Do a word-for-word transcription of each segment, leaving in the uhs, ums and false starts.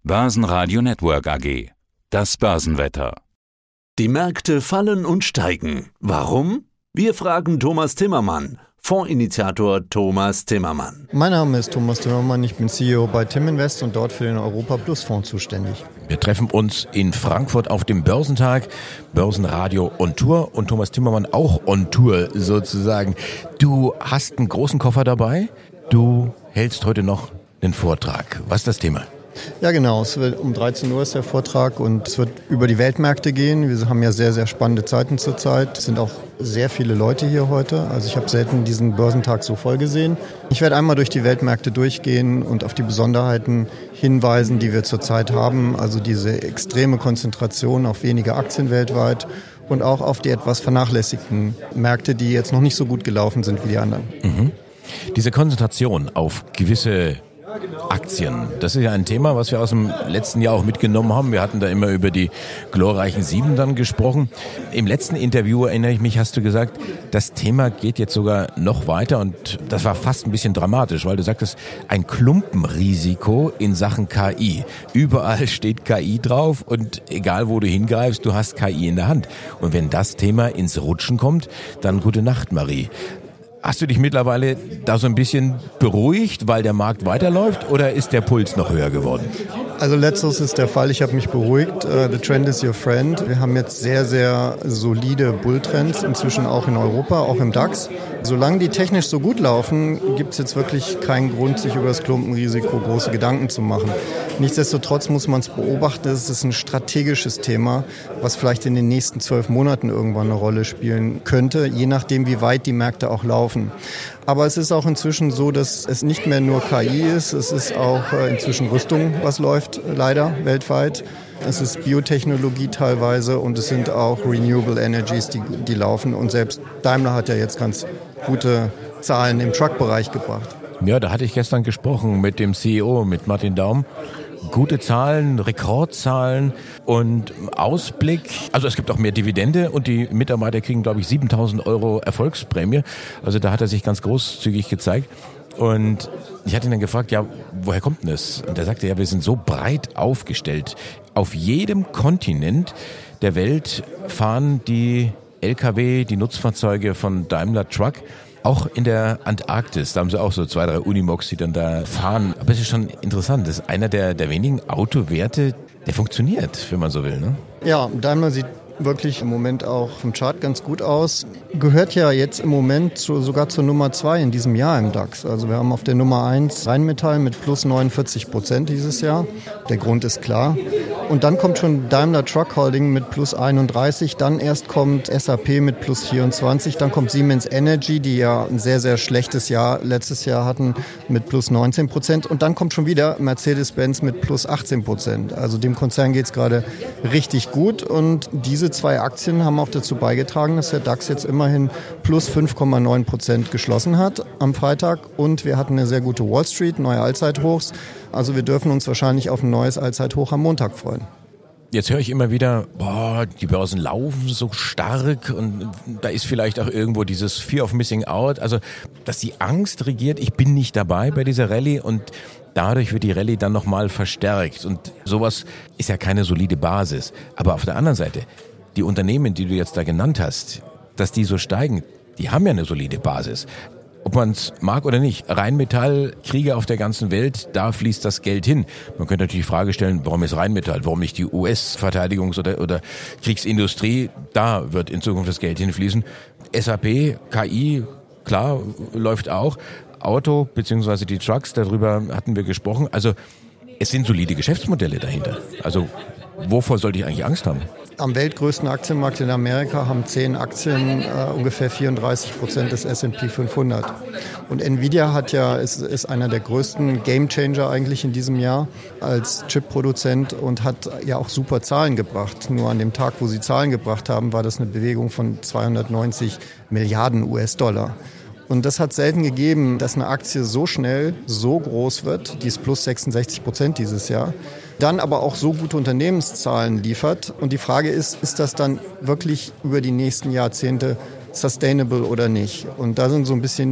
Börsenradio Network A G. Das Börsenwetter. Die Märkte fallen und steigen. Warum? Wir fragen Thomas Timmermann, Fondsinitiator Thomas Timmermann. Mein Name ist Thomas Timmermann, ich bin C E O bei Timinvest und dort für den Europa Plus Fonds zuständig. Wir treffen uns in Frankfurt auf dem Börsentag, Börsenradio on Tour und Thomas Timmermann auch on Tour sozusagen. Du hast einen großen Koffer dabei, du hältst heute noch den Vortrag. Was ist das Thema? Ja genau, es wird um dreizehn Uhr ist der Vortrag und es wird über die Weltmärkte gehen. Wir haben ja sehr, sehr spannende Zeiten zurzeit. Es sind auch sehr viele Leute hier heute. Also ich habe selten diesen Börsentag so voll gesehen. Ich werde einmal durch die Weltmärkte durchgehen und auf die Besonderheiten hinweisen, die wir zurzeit haben. Also diese extreme Konzentration auf wenige Aktien weltweit und auch auf die etwas vernachlässigten Märkte, die jetzt noch nicht so gut gelaufen sind wie die anderen. Mhm. Diese Konzentration auf gewisse Aktien, das ist ja ein Thema, was wir aus dem letzten Jahr auch mitgenommen haben. Wir hatten da immer über die glorreichen Sieben dann gesprochen. Im letzten Interview, erinnere ich mich, hast du gesagt, das Thema geht jetzt sogar noch weiter und das war fast ein bisschen dramatisch, weil du sagtest, ein Klumpenrisiko in Sachen K I. Überall steht K I drauf und egal wo du hingreifst, du hast K I in der Hand. Und wenn das Thema ins Rutschen kommt, dann gute Nacht, Marie. Hast du dich mittlerweile da so ein bisschen beruhigt, weil der Markt weiterläuft, oder ist der Puls noch höher geworden? Also letzteres ist der Fall. Ich habe mich beruhigt. Uh, the trend is your friend. Wir haben jetzt sehr, sehr solide Bulltrends, inzwischen auch in Europa, auch im DAX. Solange die technisch so gut laufen, gibt es jetzt wirklich keinen Grund, sich über das Klumpenrisiko große Gedanken zu machen. Nichtsdestotrotz muss man es beobachten. Es ist ein strategisches Thema, was vielleicht in den nächsten zwölf Monaten irgendwann eine Rolle spielen könnte, je nachdem, wie weit die Märkte auch laufen. Aber es ist auch inzwischen so, dass es nicht mehr nur K I ist, es ist auch inzwischen Rüstung, was läuft, leider weltweit. Es ist Biotechnologie teilweise und es sind auch Renewable Energies, die, die laufen. Und selbst Daimler hat ja jetzt ganz gute Zahlen im Truck-Bereich gebracht. Ja, da hatte ich gestern gesprochen mit dem C E O, mit Martin Daum. Gute Zahlen, Rekordzahlen und Ausblick. Also es gibt auch mehr Dividende und die Mitarbeiter kriegen, glaube ich, siebentausend Euro Erfolgsprämie. Also da hat er sich ganz großzügig gezeigt. Und ich hatte ihn dann gefragt, ja, woher kommt denn das? Und er sagte, ja, wir sind so breit aufgestellt. Auf jedem Kontinent der Welt fahren die L K W, die Nutzfahrzeuge von Daimler Truck. Auch in der Antarktis, da haben sie auch so zwei, drei Unimogs, die dann da fahren. Aber es ist schon interessant, das ist einer der, der wenigen Autowerte, der funktioniert, wenn man so will, ne? Ja, Daimler sieht wirklich im Moment auch vom Chart ganz gut aus. Gehört ja jetzt im Moment zu, sogar zur Nummer zwei in diesem Jahr im DAX. Also wir haben auf der Nummer eins Rheinmetall mit plus neunundvierzig Prozent dieses Jahr. Der Grund ist klar. Und dann kommt schon Daimler Truck Holding mit plus einunddreißig. Dann erst kommt S A P mit plus vierundzwanzig. Dann kommt Siemens Energy, die ja ein sehr, sehr schlechtes Jahr letztes Jahr hatten, mit plus neunzehn Prozent. Und dann kommt schon wieder Mercedes-Benz mit plus achtzehn Prozent. Also dem Konzern geht es gerade richtig gut. Und diese zwei Aktien haben auch dazu beigetragen, dass der DAX jetzt immerhin plus fünf Komma neun Prozent geschlossen hat am Freitag. Und wir hatten eine sehr gute Wall Street, neue Allzeithochs. Also wir dürfen uns wahrscheinlich auf ein neues Allzeithoch am Montag freuen. Jetzt höre ich immer wieder, boah, die Börsen laufen so stark und da ist vielleicht auch irgendwo dieses Fear of Missing Out, also dass die Angst regiert, ich bin nicht dabei bei dieser Rallye und dadurch wird die Rallye dann nochmal verstärkt und sowas ist ja keine solide Basis. Aber auf der anderen Seite, die Unternehmen, die du jetzt da genannt hast, dass die so steigen, die haben ja eine solide Basis. Ob man es mag oder nicht, Rheinmetall, Kriege auf der ganzen Welt, da fließt das Geld hin. Man könnte natürlich die Frage stellen, warum ist Rheinmetall, warum nicht die U S-Verteidigungs- oder, oder Kriegsindustrie, da wird in Zukunft das Geld hinfließen. S A P, K I, klar, läuft auch. Auto bzw. die Trucks, darüber hatten wir gesprochen. Also es sind solide Geschäftsmodelle dahinter. Also wovor sollte ich eigentlich Angst haben? Am weltgrößten Aktienmarkt in Amerika haben zehn Aktien äh, ungefähr vierunddreißig Prozent des S und P fünfhundert. Und Nvidia hat ja, ist, ist einer der größten Gamechanger eigentlich in diesem Jahr als Chip-Produzent und hat ja auch super Zahlen gebracht. Nur an dem Tag, wo sie Zahlen gebracht haben, war das eine Bewegung von zweihundertneunzig Milliarden U S-Dollar. Und das hat selten gegeben, dass eine Aktie so schnell so groß wird, die ist plus sechsundsechzig Prozent dieses Jahr, dann aber auch so gute Unternehmenszahlen liefert. Und die Frage ist, ist das dann wirklich über die nächsten Jahrzehnte sustainable oder nicht? Und da sind so ein bisschen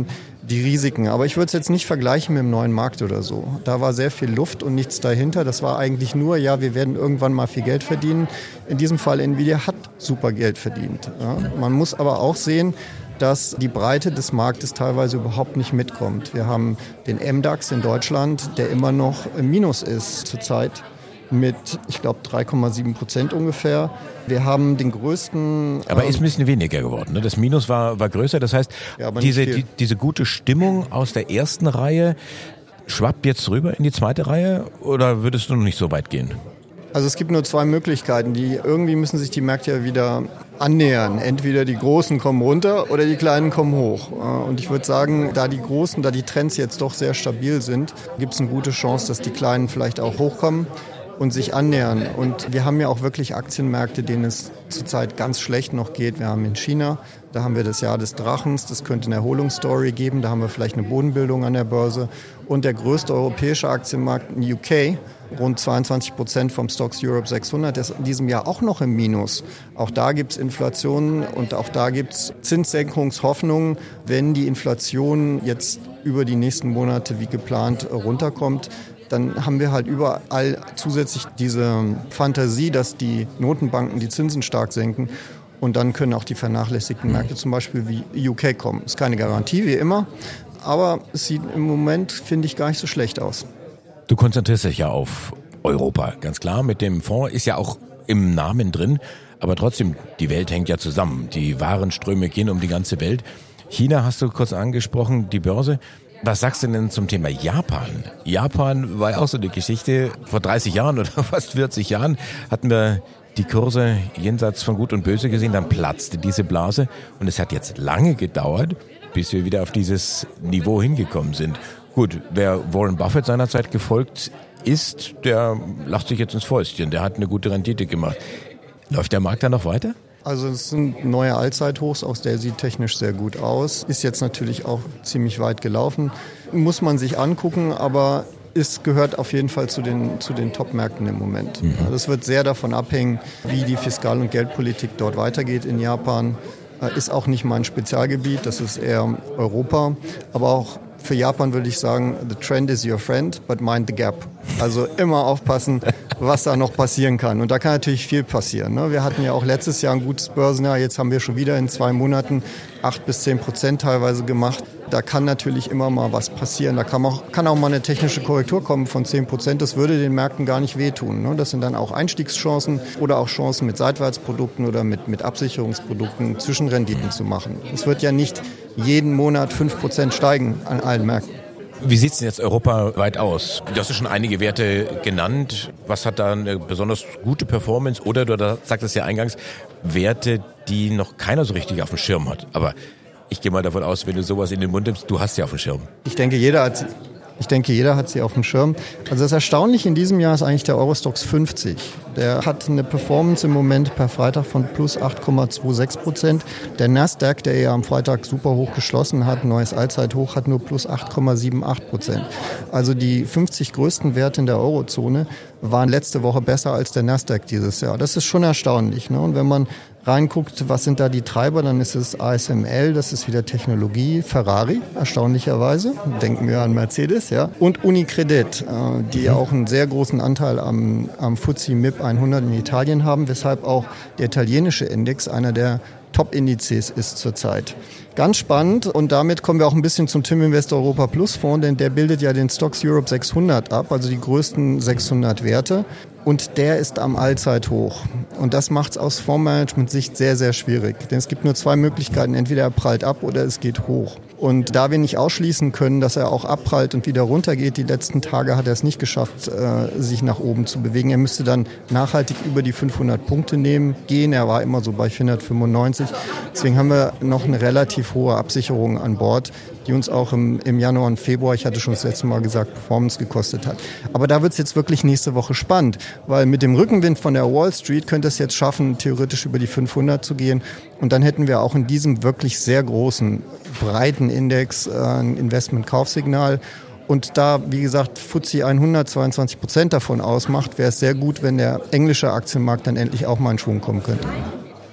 die Risiken. Aber ich würde es jetzt nicht vergleichen mit dem neuen Markt oder so. Da war sehr viel Luft und nichts dahinter. Das war eigentlich nur, ja, wir werden irgendwann mal viel Geld verdienen. In diesem Fall Nvidia hat super Geld verdient. Ja. Man muss aber auch sehen, dass die Breite des Marktes teilweise überhaupt nicht mitkommt. Wir haben den M DAX in Deutschland, der immer noch im Minus ist zurzeit mit, ich glaube, drei Komma sieben Prozent ungefähr. Wir haben den größten... Aber ähm, ist ein bisschen weniger geworden. Ne? Das Minus war, war größer. Das heißt, ja, diese, die, diese gute Stimmung aus der ersten Reihe schwappt jetzt rüber in die zweite Reihe oder würdest du noch nicht so weit gehen? Also es gibt nur zwei Möglichkeiten. Die, irgendwie müssen sich die Märkte ja wieder annähern. Entweder die Großen kommen runter oder die Kleinen kommen hoch. Und ich würde sagen, da die Großen, da die Trends jetzt doch sehr stabil sind, gibt es eine gute Chance, dass die Kleinen vielleicht auch hochkommen und sich annähern. Und wir haben ja auch wirklich Aktienmärkte, denen es zurzeit ganz schlecht noch geht. Wir haben in China, da haben wir das Jahr des Drachens, das könnte eine Erholungsstory geben, da haben wir vielleicht eine Bodenbildung an der Börse. Und der größte europäische Aktienmarkt in U K, rund zweiundzwanzig Prozent vom Stocks Europe sechshundert, ist in diesem Jahr auch noch im Minus. Auch da gibt es Inflation und auch da gibt es Zinssenkungshoffnungen, wenn die Inflation jetzt über die nächsten Monate wie geplant runterkommt. Dann haben wir halt überall zusätzlich diese Fantasie, dass die Notenbanken die Zinsen stark senken. Und dann können auch die vernachlässigten Märkte zum Beispiel wie U K kommen. Ist keine Garantie, wie immer. Aber es sieht im Moment, finde ich, gar nicht so schlecht aus. Du konzentrierst dich ja auf Europa, ganz klar. Mit dem Fonds ist ja auch im Namen drin. Aber trotzdem, die Welt hängt ja zusammen. Die Warenströme gehen um die ganze Welt. China hast du kurz angesprochen, die Börse. Was sagst du denn zum Thema Japan? Japan war ja auch so eine Geschichte. Vor dreißig Jahren oder fast vierzig Jahren hatten wir die Kurse jenseits von Gut und Böse gesehen. Dann platzte diese Blase. Und es hat jetzt lange gedauert, bis wir wieder auf dieses Niveau hingekommen sind. Gut, wer Warren Buffett seinerzeit gefolgt ist, der lacht sich jetzt ins Fäustchen. Der hat eine gute Rendite gemacht. Läuft der Markt da noch weiter? Also es sind neue Allzeithochs, auch der sieht technisch sehr gut aus. Ist jetzt natürlich auch ziemlich weit gelaufen. Muss man sich angucken, aber es gehört auf jeden Fall zu den, zu den Top-Märkten im Moment. Mhm. Das wird sehr davon abhängen, wie die Fiskal- und Geldpolitik dort weitergeht in Japan. Ist auch nicht mein Spezialgebiet, das ist eher Europa. Aber auch für Japan würde ich sagen, the trend is your friend, but mind the gap. Also immer aufpassen, was da noch passieren kann. Und da kann natürlich viel passieren. Ne? Wir hatten ja auch letztes Jahr ein gutes Börsenjahr. Jetzt haben wir schon wieder in zwei Monaten acht bis zehn Prozent teilweise gemacht. Da kann natürlich immer mal was passieren. Da kann auch, kann auch mal eine technische Korrektur kommen von zehn Prozent. Das würde den Märkten gar nicht wehtun. Ne? Das sind dann auch Einstiegschancen oder auch Chancen mit Seitwärtsprodukten oder mit, mit Absicherungsprodukten Zwischenrenditen zu machen. Es wird ja nicht jeden Monat fünf Prozent steigen an allen Märkten. Wie sieht es denn jetzt europaweit aus? Du hast ja schon einige Werte genannt. Was hat da eine besonders gute Performance? Oder du sagtest ja eingangs, Werte, die noch keiner so richtig auf dem Schirm hat. Aber ich gehe mal davon aus, wenn du sowas in den Mund nimmst, du hast sie auf dem Schirm. Ich denke, jeder hat sie. Ich denke, jeder hat sie auf dem Schirm. Also das Erstaunliche in diesem Jahr ist eigentlich der Eurostoxx fünfzig. Der hat eine Performance im Moment per Freitag von plus acht Komma sechsundzwanzig Prozent. Der Nasdaq, der ja am Freitag super hoch geschlossen hat, neues Allzeithoch, hat nur plus acht Komma achtundsiebzig Prozent. Also die fünfzig größten Werte in der Eurozone waren letzte Woche besser als der Nasdaq dieses Jahr. Das ist schon erstaunlich, ne? Und wenn man reinguckt, was sind da die Treiber, dann ist es A S M L, das ist wieder Technologie, Ferrari, erstaunlicherweise, denken wir an Mercedes, ja, und Unicredit, die auch einen sehr großen Anteil am, am F T S E M I P hundert in Italien haben, weshalb auch der italienische Index einer der Top-Indizes ist zurzeit. Ganz spannend und damit kommen wir auch ein bisschen zum Tim Invest Europa Plus Fonds, denn der bildet ja den Stocks Europe sechshundert ab, also die größten sechshundert Werte. Und der ist am Allzeithoch. Und das macht es aus Fondsmanagement-Sicht sehr, sehr schwierig. Denn es gibt nur zwei Möglichkeiten. Entweder er prallt ab oder es geht hoch. Und da wir nicht ausschließen können, dass er auch abprallt und wieder runtergeht, die letzten Tage hat er es nicht geschafft, äh, sich nach oben zu bewegen. Er müsste dann nachhaltig über die fünfhundert Punkte nehmen, gehen. Er war immer so bei vierhundertfünfundneunzig. Deswegen haben wir noch eine relativ hohe Absicherung an Bord, die uns auch im, im Januar und Februar, ich hatte schon das letzte Mal gesagt, Performance gekostet hat. Aber da wird es jetzt wirklich nächste Woche spannend, weil mit dem Rückenwind von der Wall Street könnte es jetzt schaffen, theoretisch über die fünfhundert zu gehen. Und dann hätten wir auch in diesem wirklich sehr großen, breiten Index äh, ein Investment-Kaufsignal. Und da, wie gesagt, F T S E hundert zweiundzwanzig Prozent davon ausmacht, wäre es sehr gut, wenn der englische Aktienmarkt dann endlich auch mal in Schwung kommen könnte.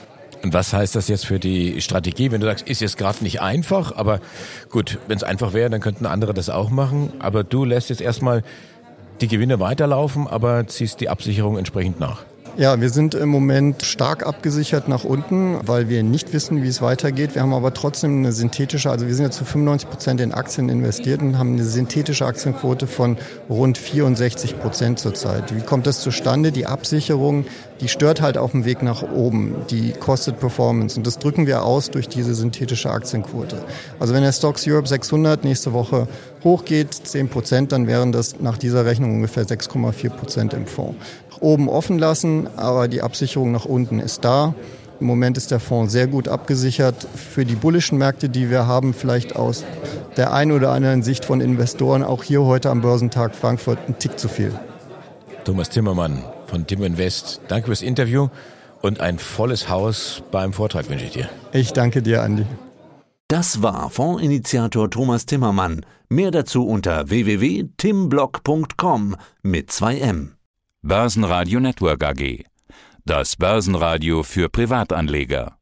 Und was heißt das jetzt für die Strategie, wenn du sagst, ist jetzt gerade nicht einfach, aber gut, wenn es einfach wäre, dann könnten andere das auch machen, aber du lässt jetzt erstmal die Gewinne weiterlaufen, aber ziehst die Absicherung entsprechend nach. Ja, wir sind im Moment stark abgesichert nach unten, weil wir nicht wissen, wie es weitergeht. Wir haben aber trotzdem eine synthetische, also wir sind ja zu fünfundneunzig Prozent in Aktien investiert und haben eine synthetische Aktienquote von rund vierundsechzig Prozent zurzeit. Wie kommt das zustande? Die Absicherung, die stört halt auf dem Weg nach oben. Die kostet Performance und das drücken wir aus durch diese synthetische Aktienquote. Also wenn der Stocks Europe sechshundert nächste Woche hochgeht, zehn Prozent, dann wären das nach dieser Rechnung ungefähr sechs Komma vier Prozent im Fonds. Nach oben offen lassen, aber die Absicherung nach unten ist da. Im Moment ist der Fonds sehr gut abgesichert. Für die bullischen Märkte, die wir haben, vielleicht aus der einen oder anderen Sicht von Investoren, auch hier heute am Börsentag Frankfurt ein Tick zu viel. Thomas Timmermann von Tim Invest, danke fürs Interview und ein volles Haus beim Vortrag wünsche ich dir. Ich danke dir, Andi. Das war Fondsinitiator Thomas Timmermann. Mehr dazu unter w w w punkt timblock punkt com mit zwei M. Börsenradio Network A G. Das Börsenradio für Privatanleger.